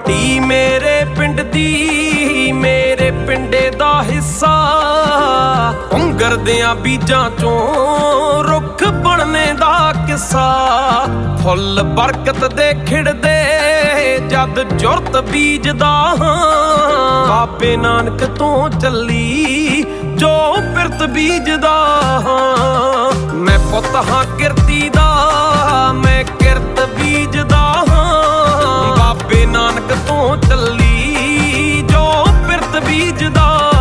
माटी मेरे पिंड दी मेरे पिंडे दा हिस्सा उंगरदियां बीजां चों रुख बनने दा किस्सा फुल बरकत दे खिड़दे जद जुरत बीजदा बाबे नानक तो चली जो पिरत बीजदा मैं पुत हां किरती दा मैं किरत बीजदा बाबे नानक तो चली जो पिरत बीजदा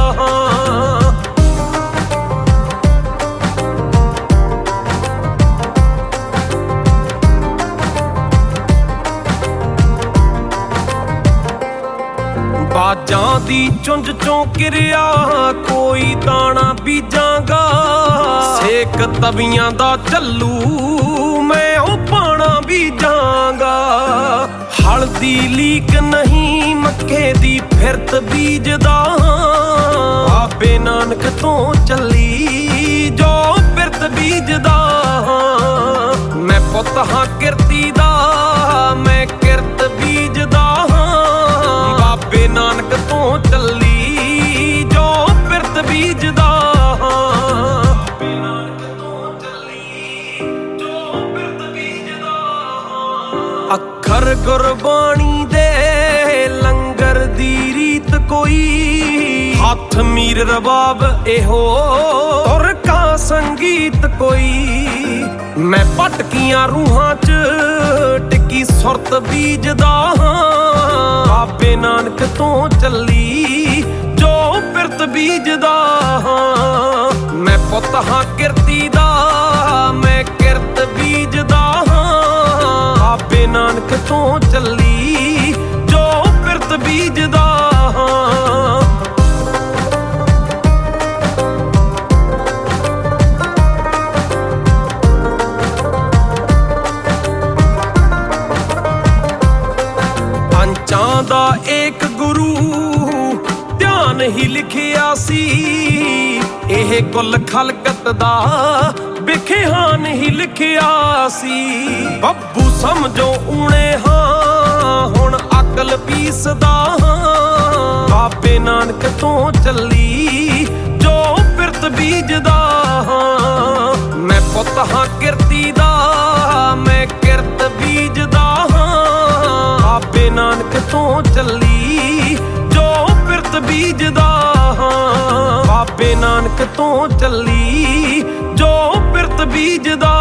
बाजां दी चुंझ चों किरिया कोई दाना बीजांगा सेक तवियां दा चलू मैं ओ पाना बीजांगा हल्दी लीक नहीं मक्के दी फिरत बीजदा बाबे नानक तो चली जो पिरत बीजदा मैं पुत हां किरती दा मैं किरत बीजदा बाबे नानक तो चली जो पिरत बीजदा बाबे नानक तो चली जो पिरत बीजदा अखर गुरबाणी दे लंगर दी रीत कोई हथ मीर रबाब एहो तुर का संगीत कोई मैं भटकियां रूहां च टिकी सुरत बीजदा बाबे नानक तो चली जो पिरत बीजदा मैं पुत हां किरती दा मैं किरत बीजदा बाबे नानक तो चली जो पिरत बीजदा पंचां दा एक गुरु ध्यान ही लिखिया सी एह कुल खलकत दा बिखेहान ही लिखिया सी बब्बू समझो ऊणे हां हुण अकल पीसदा बाबे नानक तो चली जो पिरत बीजदा मैं पुत हां किरती दा मैं किरत बीजदा बाबे नानक तो चली जो पिरत बीजदा बाबे नानक तो चली जो पिरत बीजदा।